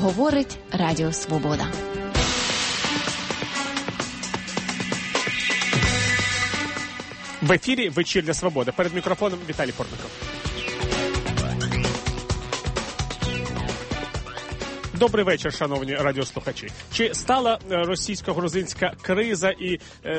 Говорить Радіо Свобода. В ефірі «Вечірня Свобода». Перед мікрофоном Віталій Портников. Добрий вечір, шановні радіослухачі. Чи стала російсько-грузинська криза і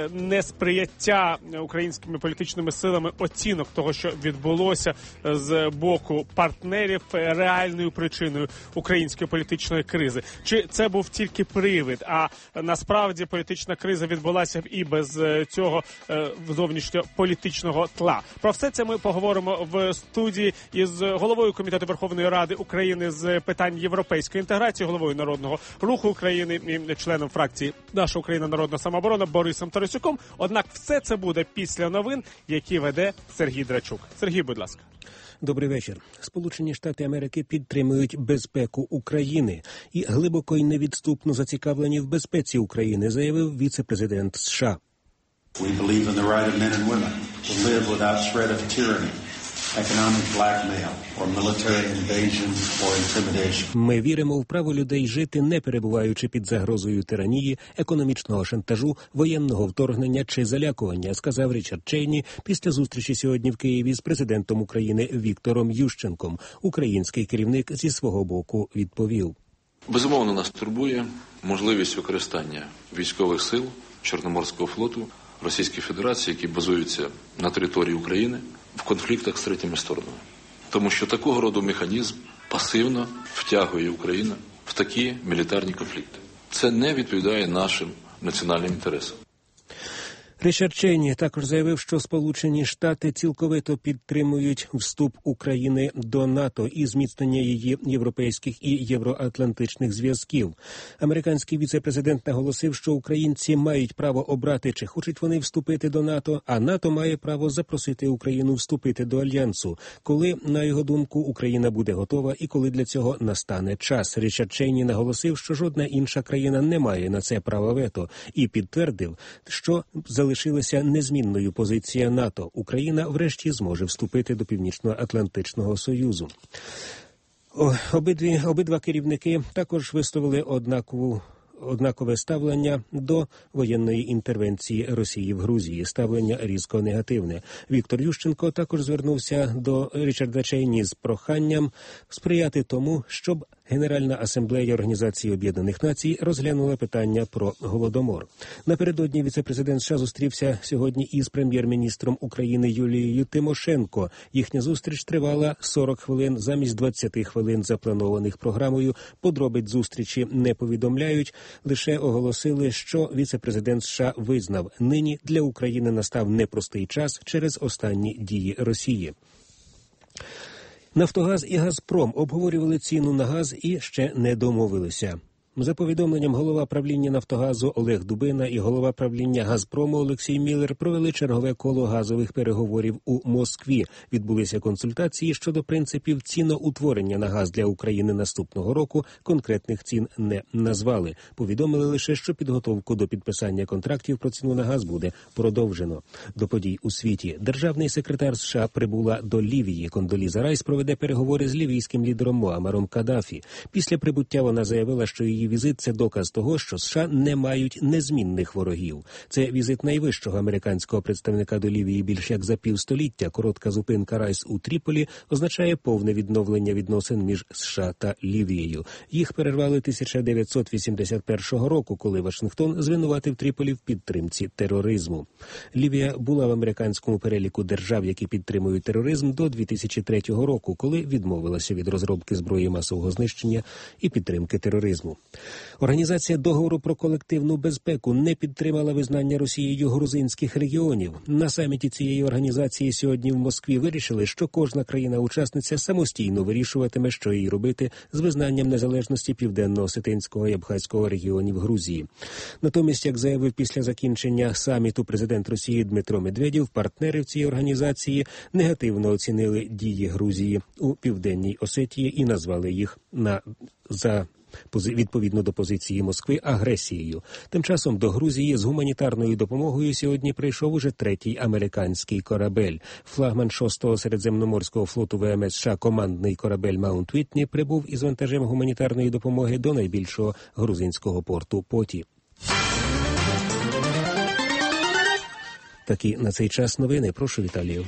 несприяття українськими політичними силами оцінок того, що відбулося з боку партнерів, реальною причиною української політичної кризи? Чи це був тільки привид, а насправді політична криза відбулася і без цього зовнішньополітичного тла? Про все це ми поговоримо в студії із головою Комітету Верховної Ради України з питань європейської інтеграції, головою Народного руху України і членом фракції «Наша Україна. Народна самооборона» Борисом Тарасюком. Однак все це буде після новин, які веде Сергій Драчук. Сергій, будь ласка. Добрий вечір. Сполучені Штати Америки підтримують безпеку України і глибоко і невідступно зацікавлені в безпеці України, заявив віце-президент США. We believe in the right of men and women to live without threat of tyranny, economic blackmail or military invasion or intimidation. Ми віримо в право людей жити, не перебуваючи під загрозою тиранії, економічного шантажу, воєнного вторгнення чи залякування, сказав Річард Чейні після зустрічі сьогодні в Києві з президентом України Віктором Ющенком. Український керівник зі свого боку відповів. Безумовно, нас турбує можливість використання військових сил Чорноморського флоту Російської Федерації, які базуються на території України, в конфліктах з третіми сторонами. Тому що такого роду механізм пасивно втягує Україну в такі мілітарні конфлікти. Це не відповідає нашим національним інтересам. Річард Чейні також заявив, що Сполучені Штати цілковито підтримують вступ України до НАТО і зміцнення її європейських і євроатлантичних зв'язків. Американський віце-президент наголосив, що українці мають право обрати, чи хочуть вони вступити до НАТО, а НАТО має право запросити Україну вступити до Альянсу, коли, на його думку, Україна буде готова і коли для цього настане час. Річард Чейні наголосив, що жодна інша країна не має на це права вето, і підтвердив, що залишилася незмінною позиція НАТО. Україна врешті зможе вступити до Північно-Атлантичного Союзу. Обидва керівники також висловили однакове ставлення до воєнної інтервенції Росії в Грузії. Ставлення різко негативне. Віктор Ющенко також звернувся до Річарда Чейні з проханням сприяти тому, щоб Генеральна асамблея Організації Об'єднаних Націй розглянула питання про Голодомор. Напередодні віце-президент США зустрівся сьогодні із прем'єр-міністром України Юлією Тимошенко. Їхня зустріч тривала 40 хвилин замість 20 хвилин, запланованих програмою. Подробиць зустрічі не повідомляють, лише оголосили, що віце-президент США визнав, нині для України настав непростий час через останні дії Росії. «Нафтогаз» і «Газпром» обговорювали ціну на газ і ще не домовилися. За повідомленням голова правління «Нафтогазу» Олег Дубина і голова правління «Газпрому» Олексій Міллер провели чергове коло газових переговорів у Москві. Відбулися консультації щодо принципів ціноутворення на газ для України наступного року. Конкретних цін не назвали. Повідомили лише, що підготовку до підписання контрактів про ціну на газ буде продовжено. До подій у світі. Державний секретар США прибула до Лівії. Кондоліза Райс проведе переговори з лівійським лідером Муаммаром Каддафі. Після прибуття вона заявила, що її візит – це доказ того, що США не мають незмінних ворогів. Це візит найвищого американського представника до Лівії більш як за півстоліття. Коротка зупинка Райс у Тріполі означає повне відновлення відносин між США та Лівією. Їх перервали 1981 року, коли Вашингтон звинуватив Тріполі в підтримці тероризму. Лівія була в американському переліку держав, які підтримують тероризм, до 2003 року, коли відмовилася від розробки зброї масового знищення і підтримки тероризму. Організація договору про колективну безпеку не підтримала визнання Росією грузинських регіонів. На саміті цієї організації сьогодні в Москві вирішили, що кожна країна-учасниця самостійно вирішуватиме, що їй робити з визнанням незалежності Південно-Осетинського і Абхазького регіонів Грузії. Натомість, як заявив після закінчення саміту президент Росії Дмитро Медведєв, партнери в цій організації негативно оцінили дії Грузії у Південній Осетії і назвали їх за відповідно до позиції Москви, агресією. Тим часом до Грузії з гуманітарною допомогою сьогодні прийшов уже третій американський корабель. Флагман 6-го Середземноморського флоту ВМС США командний корабель «Маунт Вітні» прибув із вантажем гуманітарної допомоги до найбільшого грузинського порту Поті. Такі на цей час новини. Прошу, Віталію.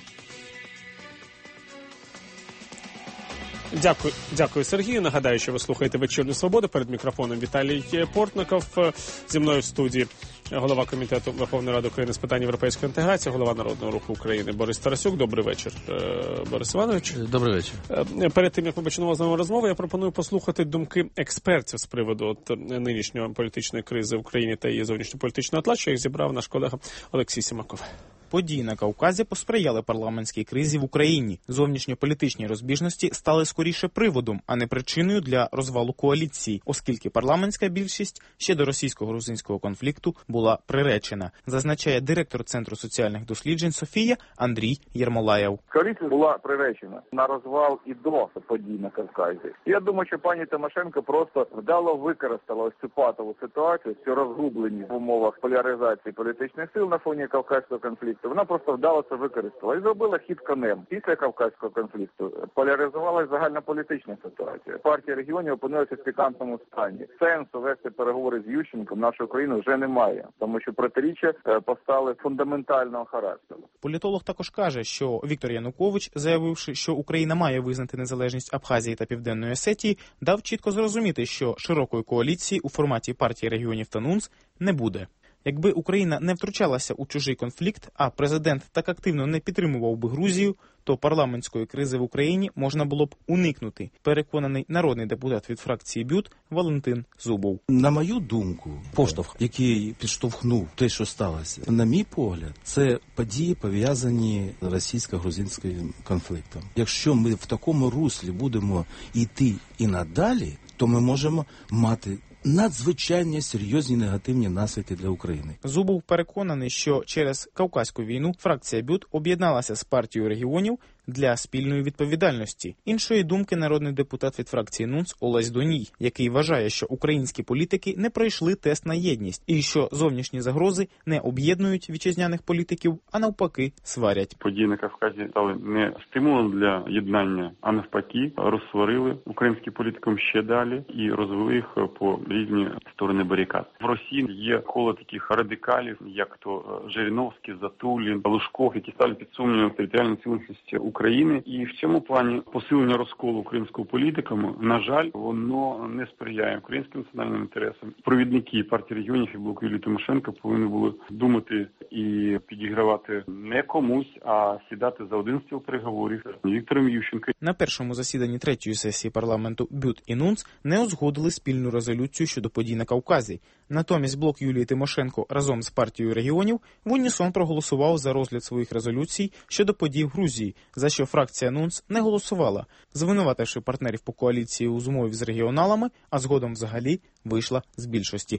Дякую, Сергію. Нагадаю, що ви слухаєте «Вечірню Свободу». Перед мікрофоном Віталій Портников. Зі мною в студії голова Комітету Верховної Ради України з питань європейської інтеграції, голова Народного Руху України Борис Тарасюк. Добрий вечір, Борис Іванович. Добрий вечір. Перед тим, як ми почнемо з вами розмову, я пропоную послухати думки експертів з приводу нинішньої політичної кризи в Україні та її зовнішньополітичного тла, що їх зібрав наш колега Олексій Сімаков. Події на Кавказі посприяли парламентській кризі в Україні. Зовнішньополітичні розбіжності стали скоріше приводом, а не причиною для розвалу коаліції, оскільки парламентська більшість ще до російсько-грузинського конфлікту була приречена, зазначає директор Центру соціальних досліджень «Софія» Андрій Єрмолаєв. Коаліція була приречена на розвал і до подій на Кавказі. Я думаю, що пані Тимошенко просто вдало використала ось цю патову ситуацію, цю розгубленість в умовах поляризації політичних сил на фоні Кавказького конфлікту. Вона просто вдало це використала і зробила хід конем. Після Кавказького конфлікту поляризувалася загальнополітична ситуація. Партія регіонів опинилася в пікантному стані. Сенсу вести переговори з Ющенком нашої країни вже немає, тому що протиріччя постали фундаментального характеру. Політолог також каже, що Віктор Янукович, заявивши, що Україна має визнати незалежність Абхазії та Південної Осетії, дав чітко зрозуміти, що широкої коаліції у форматі партії регіонів та НУНС не буде. Якби Україна не втручалася у чужий конфлікт, а президент так активно не підтримував би Грузію, то парламентської кризи в Україні можна було б уникнути, переконаний народний депутат від фракції БЮТ Валентин Зубов. На мою думку, поштовх, який підштовхнув те, що сталося, на мій погляд, це події, пов'язані з російсько-грузинським конфліктом. Якщо ми в такому руслі будемо йти і надалі, то ми можемо мати надзвичайно серйозні негативні наслідки для України. Зубов переконаний, що через Кавказьку війну фракція БЮТ об'єдналася з партією регіонів для спільної відповідальності. Іншої думки народний депутат від фракції НУНС Олесь Доній, який вважає, що українські політики не пройшли тест на єдність і що зовнішні загрози не об'єднують вітчизняних політиків, а навпаки сварять. Події на Кавказі стали не стимулом для єднання, а навпаки розсварили українських політиків ще далі і розвели їх по різні сторони барикад. В Росії є коло таких радикалів, як то Жириновський, Затулін, Лужков, які ставлять під сумнів територіальну цілісність України. І в цьому плані посилення розколу українського політиками, на жаль, воно не сприяє українським національним інтересам. Провідники партії регіонів і блоку Юлії Тимошенко повинні були думати і підігравати не комусь, а сідати за один стіл переговорів з Віктором Ющенком. На першому засіданні третьої сесії парламенту БЮТ і НУНС не узгодили спільну резолюцію щодо подій на Кавказі. Натомість блок Юлії Тимошенко разом з партією регіонів в унісон проголосував за розгляд своїх резолюцій щодо подій в Грузії, за що фракція НУНС не голосувала, звинувативши партнерів по коаліції у змові з регіоналами, а згодом взагалі вийшла з більшості.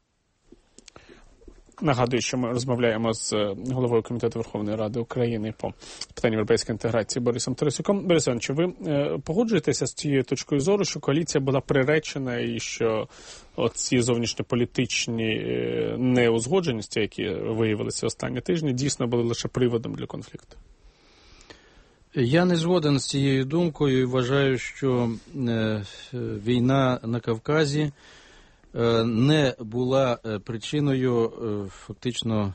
Нагадую, що ми розмовляємо з головою Комітету Верховної Ради України по питанням європейської інтеграції Борисом Тарасюком. Борис Іванович, ви погоджуєтеся з цією точкою зору, що коаліція була приречена і що оці зовнішньополітичні неузгодженості, які виявилися останні тижні, дійсно були лише приводом для конфлікту? Я не згоден з цією думкою і вважаю, що війна на Кавказі не була причиною фактично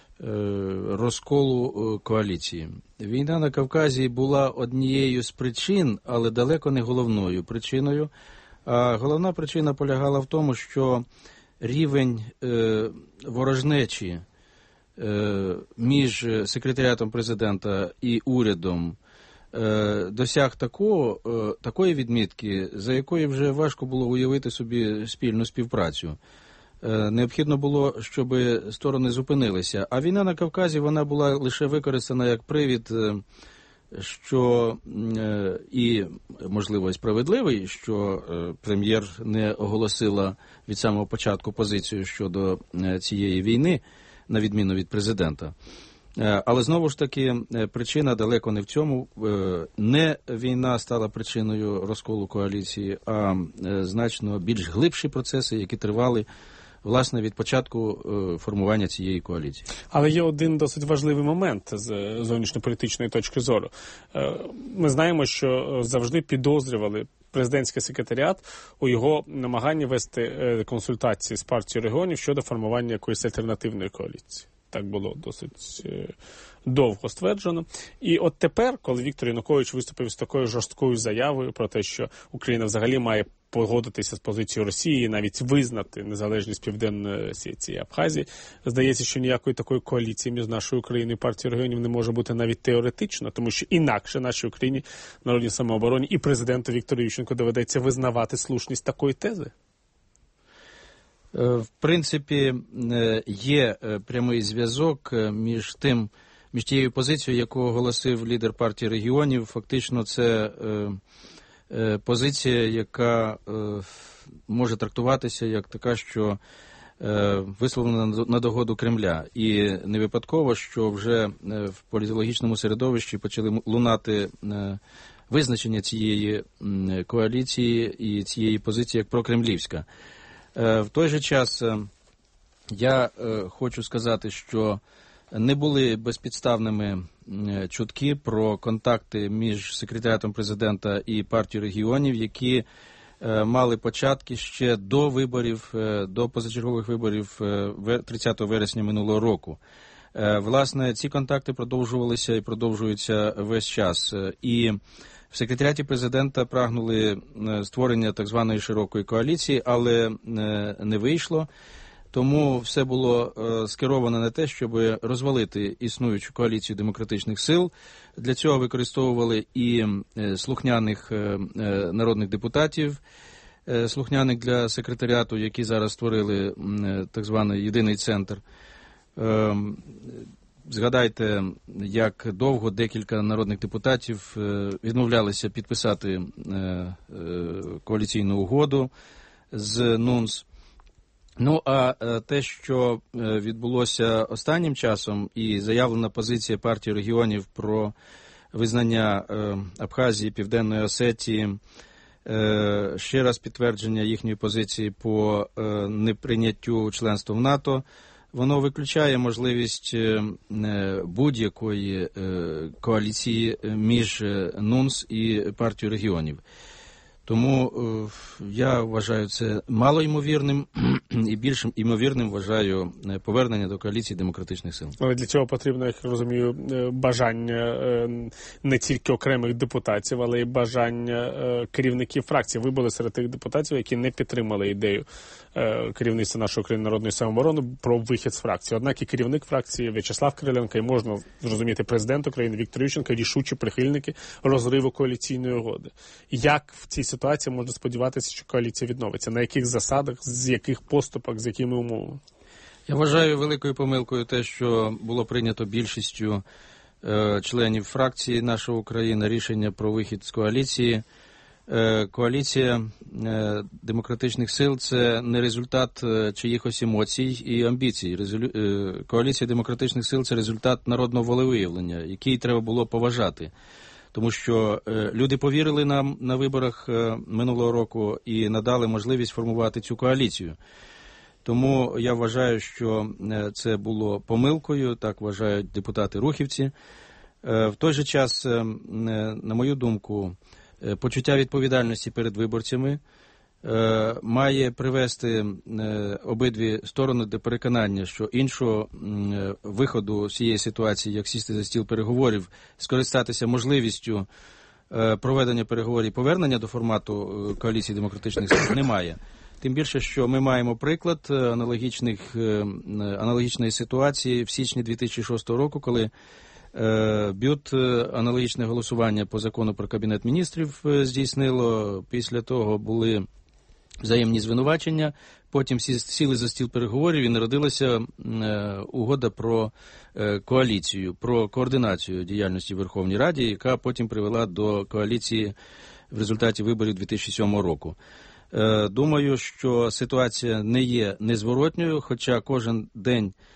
розколу коаліції. Війна на Кавказі була однією з причин, але далеко не головною причиною. А головна причина полягала в тому, що рівень ворожнечі між секретаріатом президента і урядом досяг такої відмітки, за якою вже важко було уявити собі спільну співпрацю. Необхідно було, щоб сторони зупинилися. А війна на Кавказі, вона була лише використана як привід, що і, можливо, справедливий, що прем'єр не оголосила від самого початку позицію щодо цієї війни, на відміну від президента. Але знову ж таки причина далеко не в цьому. Не війна стала причиною розколу коаліції, а значно більш глибші процеси, які тривали власне від початку формування цієї коаліції. Але є один досить важливий момент з зовнішньополітичної точки зору. Ми знаємо, що завжди підозрювали президентський секретаріат у його намаганні вести консультації з партією регіонів щодо формування якоїсь альтернативної коаліції. Так було досить довго стверджено. І от тепер, коли Віктор Янукович виступив з такою жорсткою заявою про те, що Україна взагалі має погодитися з позицією Росії, навіть визнати незалежність Південної Осетії і Абхазії, здається, що ніякої такої коаліції між нашою Україною і партією регіонів не може бути навіть теоретично, тому що інакше нашій Україні, народній самообороні і президенту Віктору Ющенку доведеться визнавати слушність такої тези. В принципі, є прямий зв'язок між тією позицією, яку оголосив лідер партії регіонів. Фактично, це позиція, яка може трактуватися як така, що висловлена на догоду Кремля. І не випадково, що вже в політологічному середовищі почали лунати визначення цієї коаліції і цієї позиції як прокремлівська. В той же час я хочу сказати, що не були безпідставними чутки про контакти між секретаріатом президента і партією регіонів, які мали початки ще до виборів, до позачергових виборів 30 вересня минулого року. Власне, ці контакти продовжувалися і продовжуються весь час. І в секретаріаті президента прагнули створення так званої широкої коаліції, але не вийшло. Тому все було скеровано на те, щоб розвалити існуючу коаліцію демократичних сил. Для цього використовували і слухняних народних депутатів, слухняних для секретаріату, які зараз створили так званий єдиний центр. Згадайте, як довго декілька народних депутатів відмовлялися підписати коаліційну угоду з НУНС. Ну, а те, що відбулося останнім часом, і заявлена позиція партії регіонів про визнання Абхазії, Південної Осетії, ще раз підтвердження їхньої позиції по неприйняттю членства в НАТО, воно виключає можливість будь-якої коаліції між НУНС і партією регіонів. Тому я вважаю це малоймовірним і більш ймовірним вважаю повернення до коаліції демократичних сил. Але для цього потрібно, як розумію, бажання не тільки окремих депутатів, але й бажання керівників фракцій. Ви були серед тих депутатів, які не підтримали ідею керівництва нашої України народної самооборони про вихід з фракції. Однак і керівник фракції В'ячеслав Кириленко, і можна зрозуміти президент України Віктор Ющенко, рішучі прихильники розриву коаліційної угоди. Як в цій ситуації можна сподіватися, що коаліція відновиться? На яких засадах, з яких поступок, з якими умовами? Я вважаю великою помилкою те, що було прийнято більшістю членів фракції «Наша Україна» рішення про вихід з коаліції. Коаліція демократичних сил – це не результат чиїхось емоцій і амбіцій. Коаліція демократичних сил – це результат народного волевиявлення, який треба було поважати. Тому що люди повірили нам на виборах минулого року і надали можливість формувати цю коаліцію. Тому я вважаю, що це було помилкою, так вважають депутати-рухівці. В той же час, на мою думку, почуття відповідальності перед виборцями має привести обидві сторони до переконання, що іншого виходу з цієї ситуації, як сісти за стіл переговорів, скористатися можливістю проведення переговорів, повернення до формату коаліції демократичних сил немає. Тим більше, що ми маємо приклад аналогічної ситуації в січні 2006 року, коли БЮТ аналогічне голосування по закону про Кабінет міністрів здійснило. Після того були взаємні звинувачення, потім сіли за стіл переговорів і народилася угода про коаліцію, про координацію діяльності в Верховній Раді, яка потім привела до коаліції в результаті виборів 2007 року. Думаю, що ситуація не є незворотньою, хоча кожен день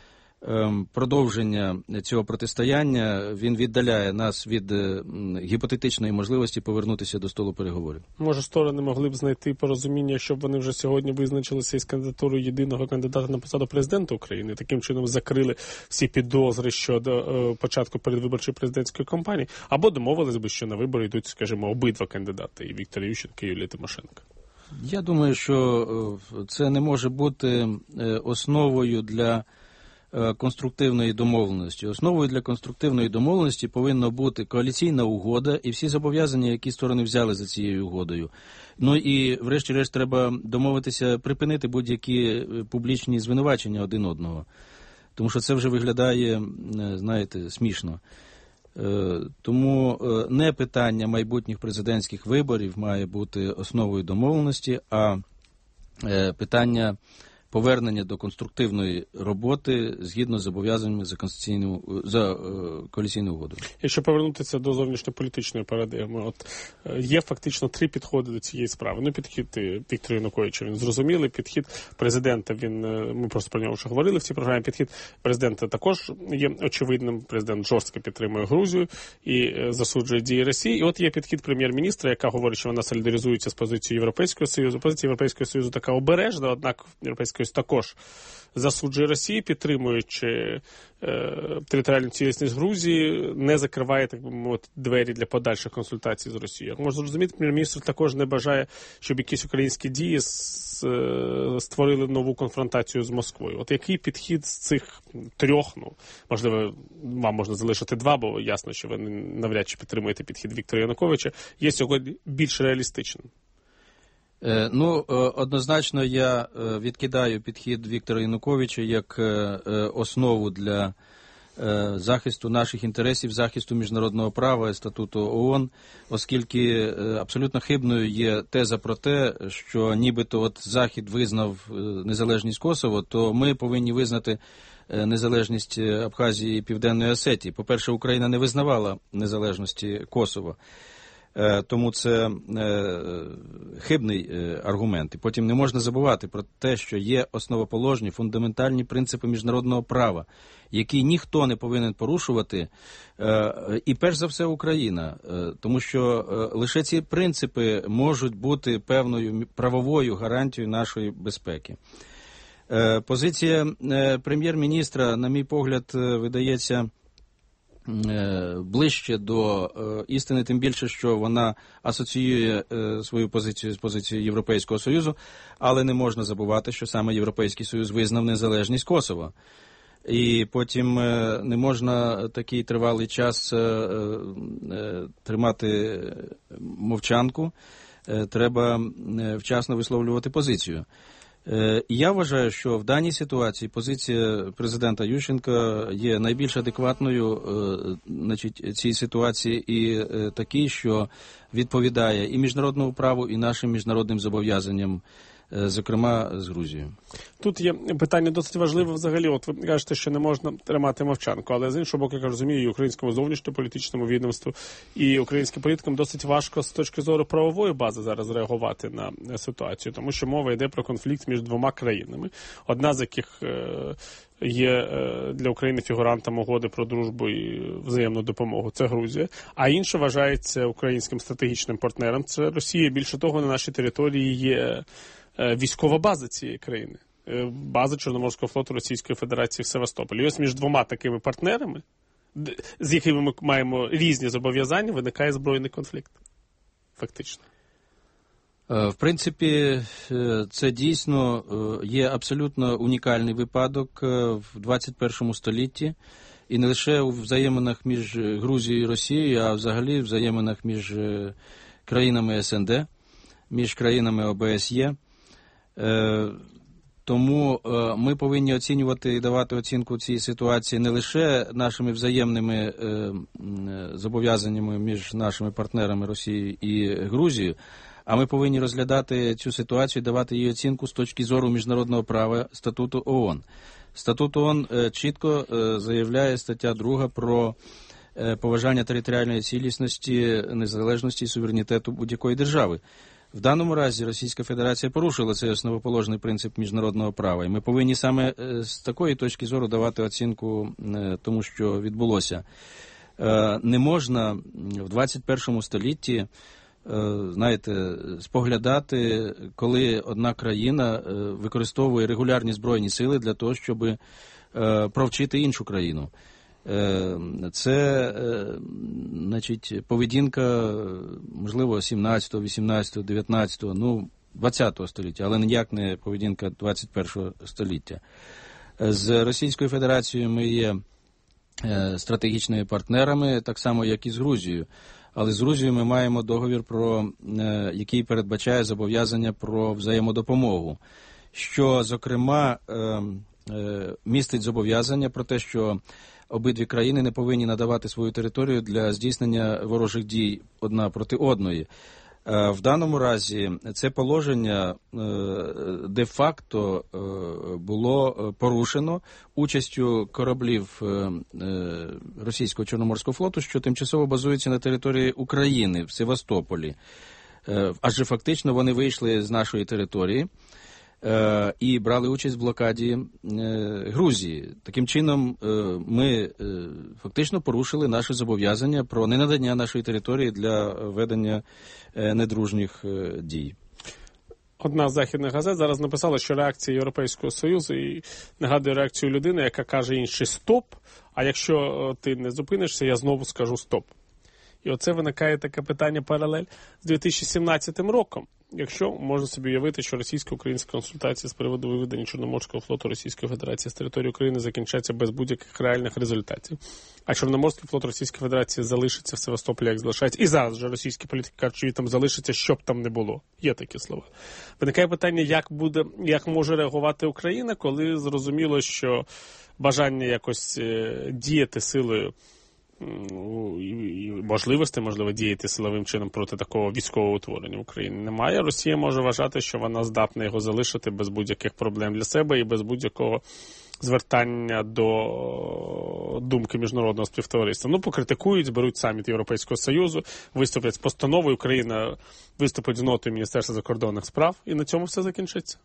продовження цього протистояння, він віддаляє нас від гіпотетичної можливості повернутися до столу переговорів. Може, сторони могли б знайти порозуміння, щоб вони вже сьогодні визначилися із кандидатурою єдиного кандидата на посаду президента України, таким чином закрили всі підозри щодо початку передвиборчої президентської кампанії, або домовились би, що на вибори йдуть, скажімо, обидва кандидати, і Віктор Ющенко, і Юлія Тимошенко. Я думаю, що це не може бути основою для конструктивної домовленості. Основою для конструктивної домовленості повинна бути коаліційна угода і всі зобов'язання, які сторони взяли за цією угодою. Ну і врешті-решт треба домовитися, припинити будь-які публічні звинувачення один одного. Тому що це вже виглядає, знаєте, смішно. Тому не питання майбутніх президентських виборів має бути основою домовленості, а питання повернення до конструктивної роботи згідно з зобов'язаннями за коаліційну угоду. Якщо повернутися до зовнішньополітичної парадигми, от є фактично три підходи до цієї справи. Ну, підхід Віктора Януковича, він зрозумілий, підхід президента, ми просто про нього вже говорили в цій програмі, підхід президента також є очевидним. Президент жорстко підтримує Грузію і засуджує дії Росії. І от є підхід прем'єр-міністра, яка говорить, що вона солідаризується з позицією Європейського Союзу. Позиція Європейського Союзу така обережна, однак Європейський Союз також засуджує Росію, підтримуючи територіальну цілісність Грузії, не закриває, так би мовити, двері для подальших консультацій з Росією. Можна зрозуміти, прем'єр-міністр також не бажає, щоб якісь українські дії створили нову конфронтацію з Москвою. От який підхід з цих трьох, можливо, вам можна залишити два, бо ясно, що ви навряд чи підтримуєте підхід Віктора Януковича, є сьогодні більш реалістичним? Однозначно я відкидаю підхід Віктора Януковича як основу для захисту наших інтересів, захисту міжнародного права і статуту ООН, оскільки абсолютно хибною є теза про те, що нібито от Захід визнав незалежність Косово, то ми повинні визнати незалежність Абхазії і Південної Осетії. По-перше, Україна не визнавала незалежності Косово. Тому це хибний аргумент. І потім не можна забувати про те, що є основоположні, фундаментальні принципи міжнародного права, які ніхто не повинен порушувати, і перш за все Україна. Тому що лише ці принципи можуть бути певною правовою гарантією нашої безпеки. Позиція прем'єр-міністра, на мій погляд, видається ближче до істини, тим більше, що вона асоціює свою позицію з позицією Європейського Союзу, але не можна забувати, що саме Європейський Союз визнав незалежність Косова. І потім не можна такий тривалий час тримати мовчанку, треба вчасно висловлювати позицію. Я вважаю, що в даній ситуації позиція президента Ющенка є найбільш адекватною цій ситуації і такій, що відповідає і міжнародному праву, і нашим міжнародним зобов'язанням, зокрема з Грузією. Тут є питання досить важливе взагалі. От ви кажете, що не можна тримати мовчанку, але з іншого боку, я розумію, і українському зовнішньополітичному відомству, і українським політикам досить важко з точки зору правової бази зараз реагувати на ситуацію, тому що мова йде про конфлікт між двома країнами, одна з яких є для України фігурантом угоди про дружбу і взаємну допомогу. Це Грузія. А інша вважається українським стратегічним партнером. Це Росія. Більше того, на нашій території є військова база цієї країни. База Чорноморського флоту Російської Федерації в Севастополі. І ось між двома такими партнерами, з якими ми маємо різні зобов'язання, виникає збройний конфлікт. Фактично. В принципі, це дійсно є абсолютно унікальний випадок в 21 столітті. І не лише у взаєминах між Грузією і Росією, а взагалі в взаєминах між країнами СНД, між країнами ОБСЄ. Тому ми повинні оцінювати і давати оцінку цій ситуації не лише нашими взаємними зобов'язаннями між нашими партнерами Росією і Грузією, а ми повинні розглядати цю ситуацію і давати їй оцінку з точки зору міжнародного права статуту ООН. Статут ООН чітко заявляє, стаття 2, про поважання територіальної цілісності, незалежності і суверенітету будь-якої держави. В даному разі Російська Федерація порушила цей основоположний принцип міжнародного права. І ми повинні саме з такої точки зору давати оцінку тому, що відбулося. Не можна в 21 столітті, знаєте, споглядати, коли одна країна використовує регулярні збройні сили для того, щоб провчити іншу країну. Це, значить, поведінка, можливо, 17, 18, 19, 20 століття, але ніяк не поведінка 21 століття. З Російською Федерацією ми є стратегічними партнерами, так само, як і з Грузією. Але з Грузією ми маємо договір, який передбачає зобов'язання про взаємодопомогу, що, зокрема, містить зобов'язання про те, що обидві країни не повинні надавати свою територію для здійснення ворожих дій одна проти одної. В даному разі це положення де-факто було порушено участю кораблів Російського Чорноморського флоту, що тимчасово базується на території України в Севастополі. Адже фактично вони вийшли з нашої території і брали участь в блокаді Грузії. Таким чином, ми фактично порушили наші зобов'язання про ненадання нашої території для ведення недружніх дій. Одна з західних газет зараз написала, що реакція Європейського Союзу і нагадує реакцію людини, яка каже інший «стоп», а якщо ти не зупинишся, я знову скажу «стоп». І оце виникає таке питання паралель з 2017 роком. Якщо можна собі уявити, що російсько-українські консультації з приводу виведення Чорноморського флоту Російської Федерації з території України закінчаться без будь-яких реальних результатів, а Чорноморський флот Російської Федерації залишиться в Севастополі, як залишається, і зараз вже російські політики кажуть, що він там залишиться, що б там не було. Є такі слова. Виникає питання, як може реагувати Україна, коли зрозуміло, що бажання якось діяти силою і можливості, можливо, діяти силовим чином проти такого військового утворення в Україні немає. Росія може вважати, що вона здатна його залишити без будь-яких проблем для себе і без будь-якого звертання до думки міжнародного співтовариства. Покритикують, зберуть саміт Європейського Союзу, виступлять з постановою, Україна виступить з нотою Міністерства закордонних справ, і на цьому все закінчиться.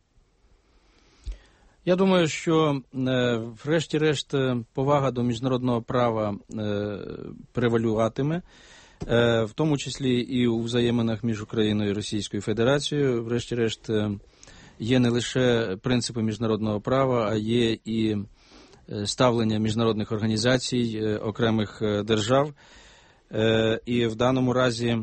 Я думаю, що врешті-решт повага до міжнародного права превалюватиме, в тому числі і у взаєминах між Україною і Російською Федерацією. Врешті-решт є не лише принципи міжнародного права, а є і ставлення міжнародних організацій, окремих держав. І в даному разі,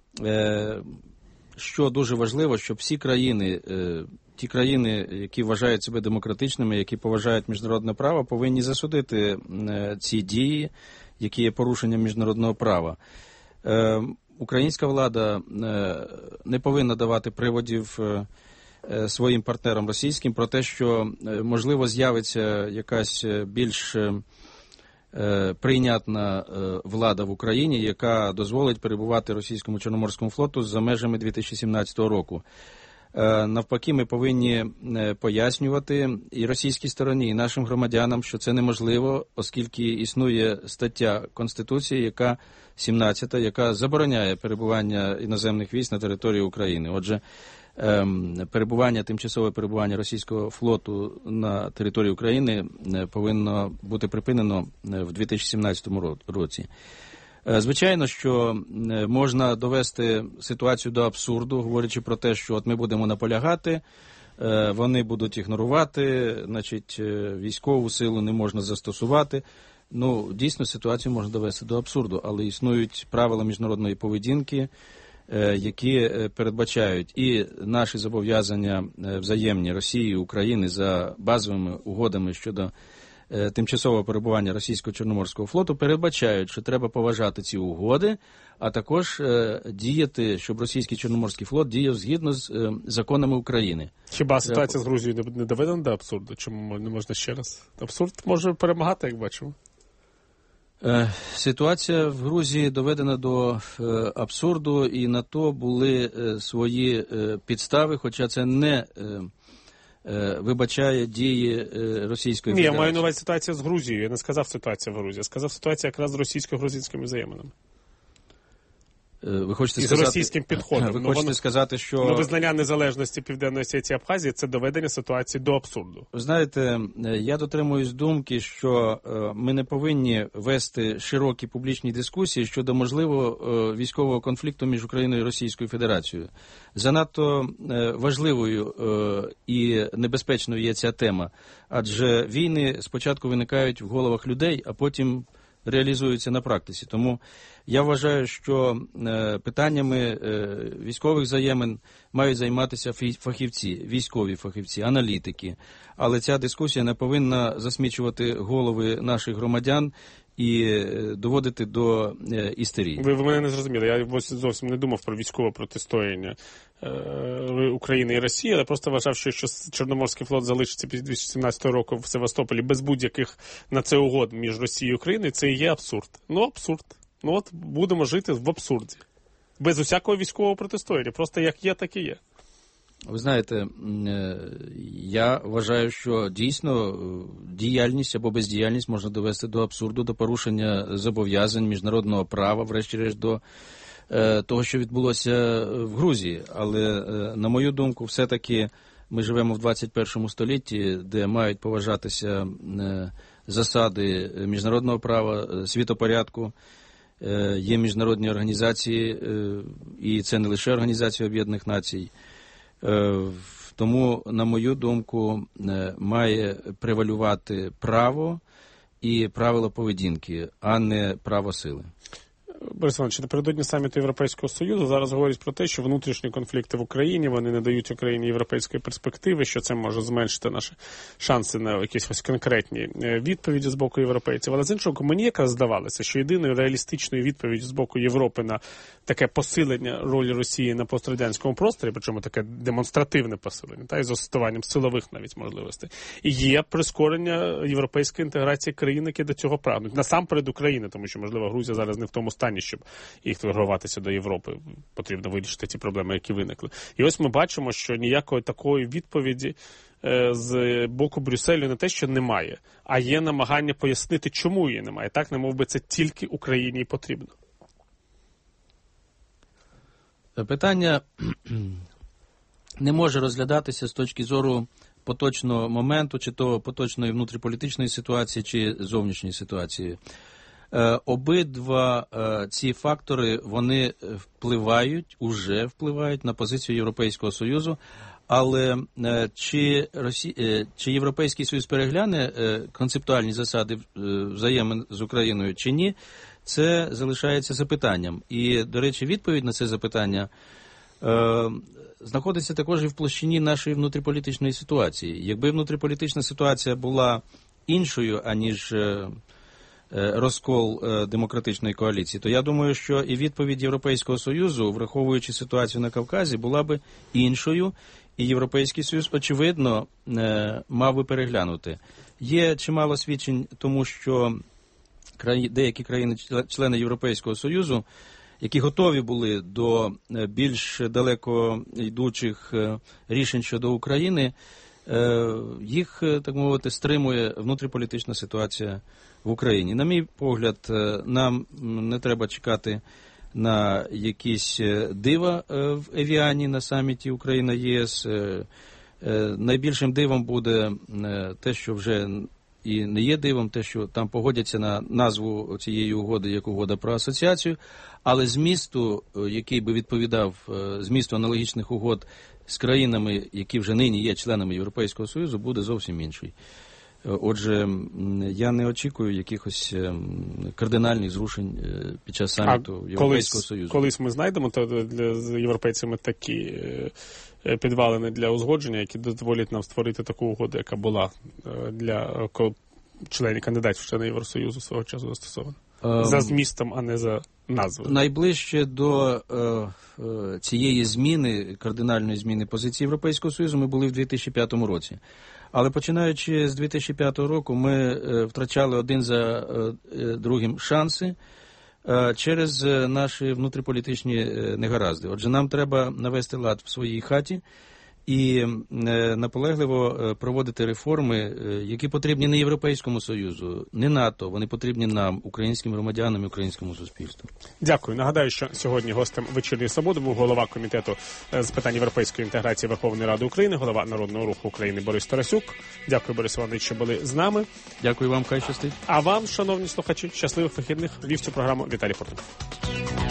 що дуже важливо, щоб всі країни, ті країни, які вважають себе демократичними, які поважають міжнародне право, повинні засудити ці дії, які є порушенням міжнародного права. Українська влада не повинна давати приводів своїм партнерам російським про те, що, можливо, з'явиться якась більш прийнятна влада в Україні, яка дозволить перебувати російському Чорноморському флоту за межами 2017 року. Навпаки, ми повинні пояснювати і російській стороні, і нашим громадянам, що це неможливо, оскільки існує стаття Конституції, яка 17-та, яка забороняє перебування іноземних військ на території України. Отже, тимчасове перебування російського флоту на території України повинно бути припинено в 2017 році. Звичайно, що можна довести ситуацію до абсурду, говорячи про те, що от ми будемо наполягати, вони будуть ігнорувати, значить, військову силу не можна застосувати. Дійсно, ситуацію можна довести до абсурду, але існують правила міжнародної поведінки, які передбачають і наші зобов'язання взаємні Росії і України за базовими угодами щодо тимчасового перебування російського Чорноморського флоту, передбачають, що треба поважати ці угоди, а також діяти, щоб російський Чорноморський флот діяв згідно з законами України. Хіба ситуація з Грузією не доведена до абсурду? Чому не можна ще раз? Абсурд може перемагати, як бачимо. Ситуація в Грузії доведена до абсурду, і на то були свої підстави, хоча це не вибачає дії Російської Федерації. Я маю на увазі ситуація з Грузією. Я не сказав ситуація в Грузії. Я сказав ситуація якраз з російсько-грузинськими взаєминами. Ви хочете з російським підходом. Ви хочете сказати, що... визнання незалежності Південної Осетії і Абхазії – це доведення ситуації до абсурду. Ви знаєте, я дотримуюсь думки, що ми не повинні вести широкі публічні дискусії щодо можливого військового конфлікту між Україною і Російською Федерацією. Занадто важливою і небезпечною є ця тема, адже війни спочатку виникають в головах людей, а потім реалізуються на практиці. Тому я вважаю, що питаннями військових взаємин мають займатися фахівці, військові фахівці, аналітики. Але ця дискусія не повинна засмічувати голови наших громадян і доводити до істерії. Ви мене не зрозуміли. Я зовсім не думав про військове протистояння України і Росії, але просто вважав, що Чорноморський флот залишиться після 2017 року в Севастополі без будь-яких на це угод між Росією і Україною, це і є абсурд. Абсурд. От будемо жити в абсурді. Без усякого військового протистояння. Просто як є, так і є. Ви знаєте, я вважаю, що дійсно діяльність або бездіяльність можна довести до абсурду, до порушення зобов'язань міжнародного права, врешті-решт до того, що відбулося в Грузії. Але, на мою думку, все-таки ми живемо в 21 столітті, де мають поважатися засади міжнародного права, світопорядку. Є міжнародні організації, і це не лише Організація Об'єднаних Націй. Тому, на мою думку, має превалювати право і правила поведінки, а не право сили. Борис Іванович, напередодні саміту Європейського Союзу зараз говорять про те, що внутрішні конфлікти в Україні, вони не дають Україні європейської перспективи, що це може зменшити наші шанси на якісь ось конкретні відповіді з боку європейців. Але з іншого боку, мені якраз здавалося, що єдиною реалістичною відповіддю з боку Європи на таке посилення ролі Росії на пострадянському просторі, причому таке демонстративне посилення, та й з застосуванням силових навіть можливостей, є прискорення європейської інтеграції країн, які до цього прагнуть. Насамперед України, тому що, можливо, Грузія зараз не в тому стані, щоб їх торгуватися до Європи. Потрібно вирішити ті проблеми, які виникли. І ось ми бачимо, що ніякої такої відповіді з боку Брюсселю не те, що немає, а є намагання пояснити, чому її немає. Так, немов би це тільки Україні і потрібно. Питання не може розглядатися з точки зору поточного моменту, чи то поточної внутріполітичної ситуації, чи зовнішньої ситуації. Обидва ці фактори, вони уже впливають на позицію Європейського Союзу, але чи Європейський Союз перегляне концептуальні засади взаємин з Україною чи ні, це залишається запитанням. І, до речі, відповідь на це запитання знаходиться також і в площині нашої внутріполітичної ситуації. Якби внутріполітична ситуація була іншою, аніж розкол демократичної коаліції, то я думаю, що і відповідь Європейського Союзу, враховуючи ситуацію на Кавказі, була би іншою, і Європейський Союз, очевидно, мав би переглянути. Є чимало свідчень тому, що деякі країни-члени Європейського Союзу, які готові були до більш далеко йдучих рішень щодо України, їх, так мовити, стримує внутріполітична ситуація в Україні. На мій погляд, нам не треба чекати на якісь дива в Евіані на саміті Україна-ЄС. Найбільшим дивом буде те, що вже і не є дивом, те, що там погодяться на назву цієї угоди як угода про асоціацію, але змісту, який би відповідав змісту аналогічних угод з країнами, які вже нині є членами Європейського Союзу, буде зовсім інший. Отже, я не очікую якихось кардинальних зрушень під час саміту Європейського Союзу. Колись ми знайдемо з європейцями такі підвалини для узгодження, які дозволять нам створити таку угоду, яка була для членів кандидатів в члени Євросоюзу свого часу застосована. За змістом, а не за назвою. Найближче до цієї зміни, кардинальної зміни позиції Європейського Союзу ми були в 2005 році. Але починаючи з 2005 року ми втрачали один за другим шанси через наші внутріполітичні негаразди. Отже, нам треба навести лад в своїй хаті і наполегливо проводити реформи, які потрібні не Європейському Союзу, не НАТО, вони потрібні нам, українським громадянам і українському суспільству. Дякую. Нагадаю, що сьогодні гостем «Вечірньої свободи» був голова Комітету з питань європейської інтеграції Верховної Ради України, голова Народного руху України Борис Тарасюк. Дякую, Борис Іванович, що були з нами. Дякую вам, хай щастить. А вам, шановні слухачі, щасливих вихідних. Вів цю програму Віталій Фортун.